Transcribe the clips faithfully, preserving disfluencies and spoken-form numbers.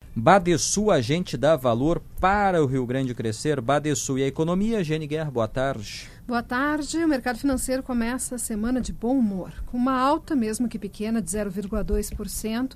Badesul, agente dá valor para o Rio Grande crescer. Badesul e a economia. Giane Guerra, boa tarde. Boa tarde. O mercado financeiro começa a semana de bom humor, com uma alta, mesmo que pequena, de zero vírgula dois por cento,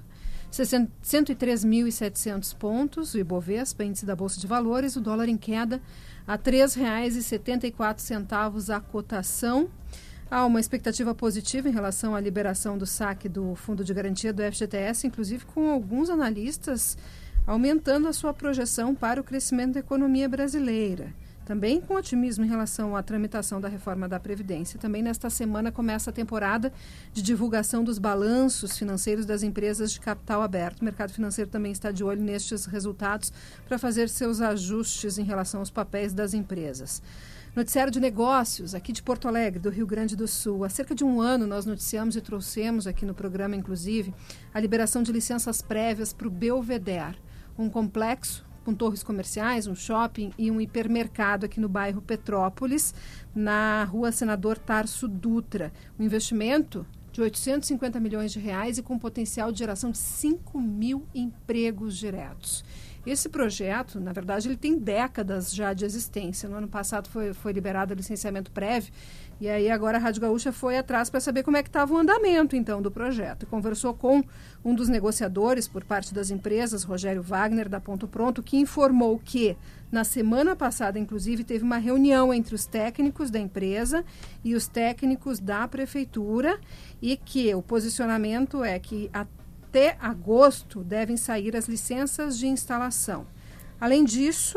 cento e três mil e setecentos pontos. O Ibovespa, índice da Bolsa de Valores, o dólar em queda a três reais e setenta e quatro centavos a cotação. Há uma expectativa positiva em relação à liberação do saque do Fundo de Garantia do F G T S, inclusive com alguns analistas aumentando a sua projeção para o crescimento da economia brasileira. Também com otimismo em relação à tramitação da reforma da Previdência. Também nesta semana começa a temporada de divulgação dos balanços financeiros das empresas de capital aberto. O mercado financeiro também está de olho nestes resultados para fazer seus ajustes em relação aos papéis das empresas. Noticiário de negócios, aqui de Porto Alegre, do Rio Grande do Sul. Há cerca de um ano nós noticiamos e trouxemos aqui no programa, inclusive, a liberação de licenças prévias para o Belvedere, um complexo com torres comerciais, um shopping e um hipermercado aqui no bairro Petrópolis, na rua Senador Tarso Dutra. Um investimento de oitocentos e cinquenta milhões de reais e com potencial de geração de cinco mil empregos diretos. Esse projeto, na verdade, ele tem décadas já de existência. No ano passado foi, foi liberado o licenciamento prévio e aí agora a Rádio Gaúcha foi atrás para saber como é que estava o andamento, então, do projeto. E conversou com um dos negociadores por parte das empresas, Rogério Wagner, da Ponto Pronto, que informou que, na semana passada, inclusive, teve uma reunião entre os técnicos da empresa e os técnicos da prefeitura e que o posicionamento é que a até agosto devem sair as licenças de instalação. Além disso,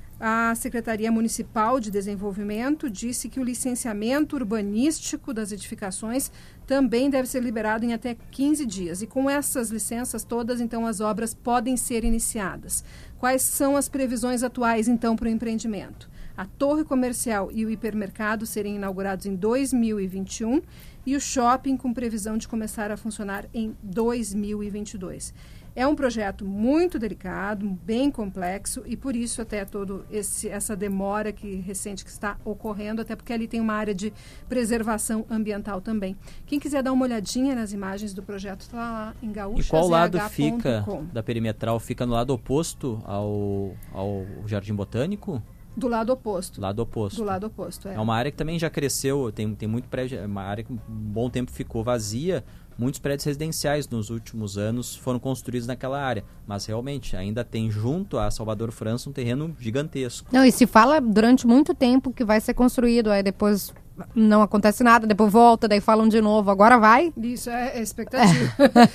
a Secretaria Municipal de Desenvolvimento disse que o licenciamento urbanístico das edificações também deve ser liberado em até quinze dias. E com essas licenças todas, então, as obras podem ser iniciadas. Quais são as previsões atuais, então, para o empreendimento? A torre comercial e o hipermercado serem inaugurados em dois mil e vinte e um e o shopping com previsão de começar a funcionar em dois mil e vinte e dois. É um projeto muito delicado, bem complexo e por isso até todo esse, essa demora que, recente que está ocorrendo, até porque ali tem uma área de preservação ambiental também. Quem quiser dar uma olhadinha nas imagens do projeto está lá em gaúcha z h ponto com. E qual lado fica da perimetral? Fica no lado oposto ao, ao Jardim Botânico? Do lado oposto. Lado oposto. Do lado oposto, é. É uma área que também já cresceu, tem, tem muito prédio, é uma área que um bom tempo ficou vazia. Muitos prédios residenciais nos últimos anos foram construídos naquela área. Mas realmente, ainda tem junto a Salvador França um terreno gigantesco. Não, e se fala durante muito tempo que vai ser construído, aí depois não acontece nada, depois volta, daí falam de novo, agora vai? Isso é expectativa.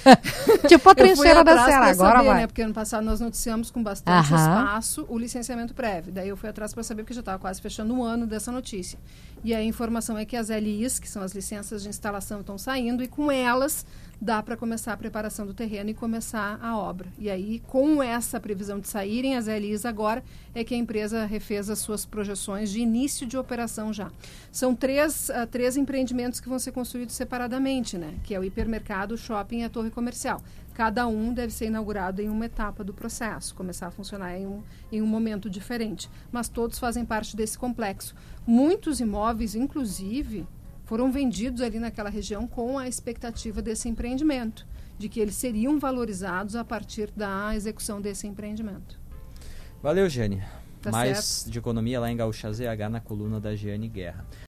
Tipo a trincheira da Serra, agora saber, vai. Né? Porque ano passado nós noticiamos com bastante Aham. espaço o licenciamento prévio. Daí eu fui atrás para saber, porque já estava quase fechando um ano dessa notícia. E a informação é que as L Is, que são as licenças de instalação, estão saindo e com elas dá para começar a preparação do terreno e começar a obra. E aí, com essa previsão de saírem as L Is agora, é que a empresa refez as suas projeções de início de operação já. São três, uh, três empreendimentos que vão ser construídos separadamente, né? Que é o hipermercado, o shopping e a torre comercial. Cada um deve ser inaugurado em uma etapa do processo, começar a funcionar em um, em um momento diferente. Mas todos fazem parte desse complexo. Muitos imóveis, inclusive, foram vendidos ali naquela região com a expectativa desse empreendimento, de que eles seriam valorizados a partir da execução desse empreendimento. Valeu, Giane. Tá Mais certo. de economia lá em Gaúcha Z H na coluna da Giane Guerra.